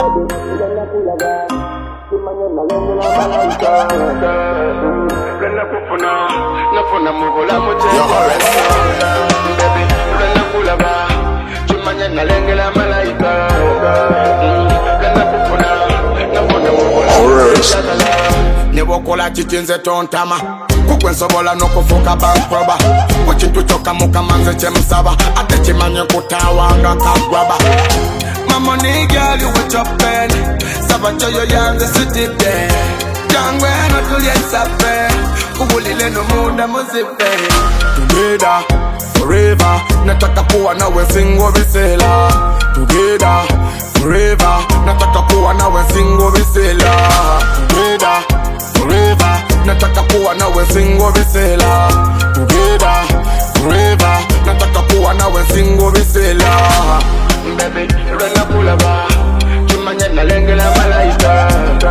Newokola chichinze tontama kukwensobola nokufuka bankroba kuchintu chokamuka manze chemusaba ate chimanye kutawanga kagwaba Mamoni girl you were chopping Sabacho yo yanze sitite Jangwe no tulie sape Kubulile no muda muzipe Together, forever Nataka kuwa nawe singo visela Together, forever Nataka kuwa nawe singo visela Together, forever Nataka kuwa nawe singo visela Together, forever Nataka kuwa nawe singo visela Baby, rena kulaba Chumanya na lenge la malaika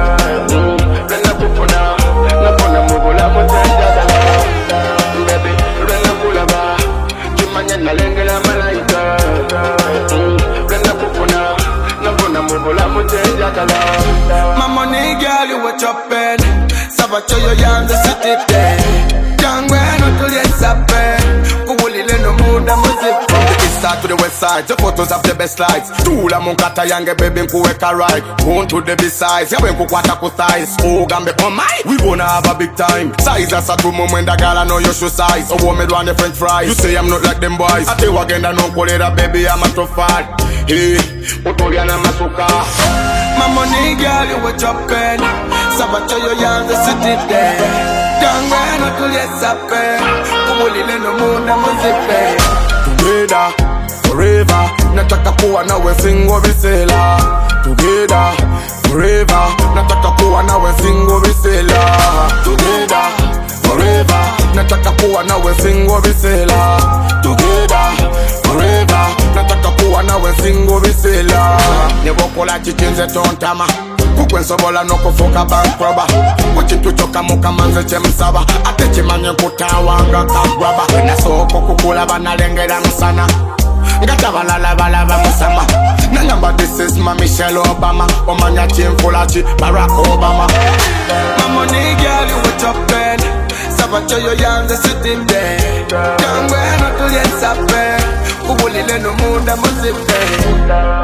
Rena kupona Napona mugula mutanja dala Baby, rena kulaba Chumanya na lenge la malaika Rena kupona Napona mugula mutanja dala My money girl you were chopping Sabacho yo yanze sitite Jangwe no tulie sape Kubulile no muda muzipe Start to the west side, the photos of the best lights. Tula munkata yange baby nkuweka right. Going to the B-sides, yawe nkukwata kuthighs. Oh gambe on my, we gonna have a big time. Size as a good moment, the girl I know your shoe size. Oh woman run the french fries. You say I'm not like them boys. I tell you again that no kolera baby I'm a tough fight. Hey, utoliana masuka. My money girl you were chopping. Sabacho yo yanze city there. Jangwe no tulie sape. Kumulile no munda muzipe. Together, forever, nataka kuwa nawe singo visela. Together, forever, nataka kuwa nawe singo visela. Together, forever, nataka kuwa nawe singo visela. Together, forever, nataka kuwa nawe singo visela. Newokola chichinze tontama kukwensobola nokufuka bankroba kuchintu chokamuka manze chemusaba ate chimanye kutawanga kagwaba nasoko kukula banalengera musana ngata balala musama nangamba this is my Michelle Obama omanya chimfulachi Barack Obama My money girl you were chopping Sabacho yo yanze sitting there Jangwe no tulie sape Kubulile no muda muzipe